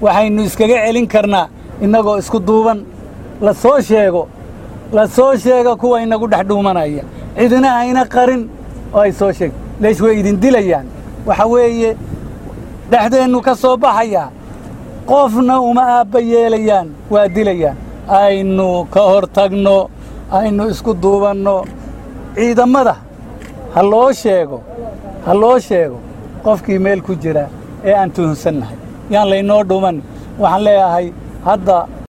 waxaynu iskaga celin karnaa innagoo isku duuban la soo sheego kuwa inagu dhex dhuumanaya cidina ayna qarin oo ay soo sheeg leesh way idin dilayaan waxa weeye dhexdeennu ka soo baxaya qofna uma aabba yeelayaan waa dilayaan aynu ka hor tagno aynu isku duubanno ciidamada ha loo sheego qofkii meel ku jira ee aan tuhunsannahay yaan laynoo dhuman waxaan leeyahay hadda